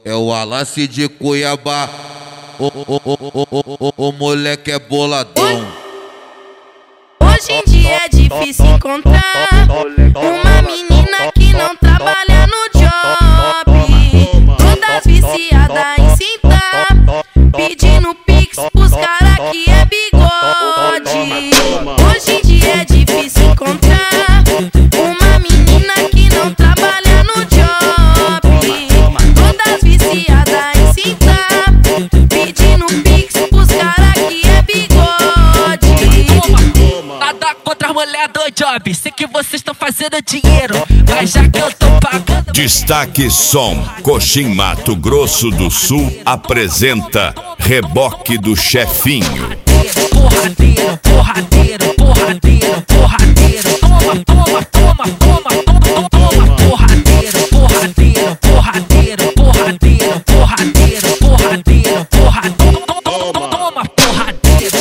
É o Wallace de Cuiabá. O moleque é boladão. Hoje em dia é difícil encontrar uma menina que não trabalha no job. Todas viciadas em cinta, pedindo pix pros cara que é bigode. Hoje em dia é difícil encontrar uma menina que não trabalha no job. Todas viciadas em cinta, pedindo pix pros cara que é bigode. Nada contra as mulher do job, sei que vocês estão fazendo dinheiro, mas já que eu tô pagando. Destaque Som, Coxim, Mato Grosso do Sul apresenta Reboque do Chefinho. Porradeiro, porradeiro, porradeiro, porradeiro. Toma, toma, toma, toma, toma, toma. Porradeiro, porradeiro, porradeiro, porradeiro, porradeiro, porradeiro, porradeiro. Toma, toma, porradeiro.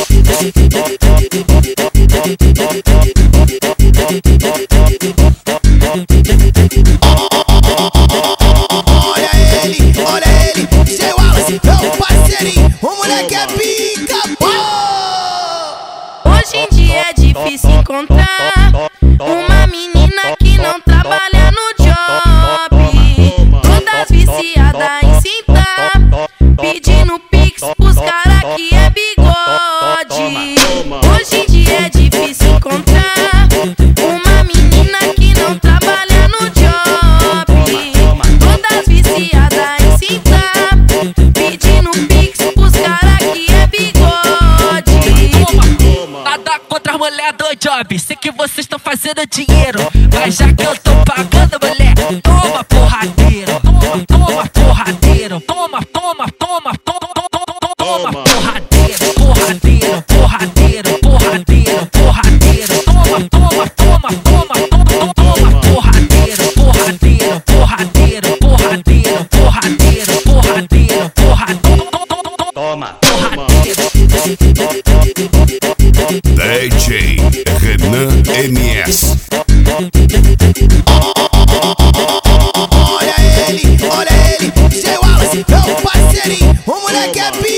Olha ele, DJ Wallace, é o parceirinho, o moleque é pica, pô! Hoje em dia é difícil encontrar uma menina que não trabalha no job. Todas viciadas em cinta, pedindo pix pros cara que é bigode. Hoje em dia é difícil encontrar uma menina que não trabalha no job. Todas viciadas em cinta, pedindo pix pros cara que é bigode. Nada contra as mulher do job, sei que vocês estão fazendo dinheiro, mas já que eu tô pagando, mulher, toma porradeiro, toma, toma porradeiro, toma, toma, toma, toma, toma, toma porradeiro, porradeiro, porradeiro, porradeiro, porradeiro, toma, toma, toma, toma, toma, toma porradeiro, porradeiro, porradeiro, porradeiro, porradeiro, porradeiro, porradeiro, toma porradeiro. DJ Renan MS. Olha ele, DJ Wallace, é o parceirinho, o moleque é pica.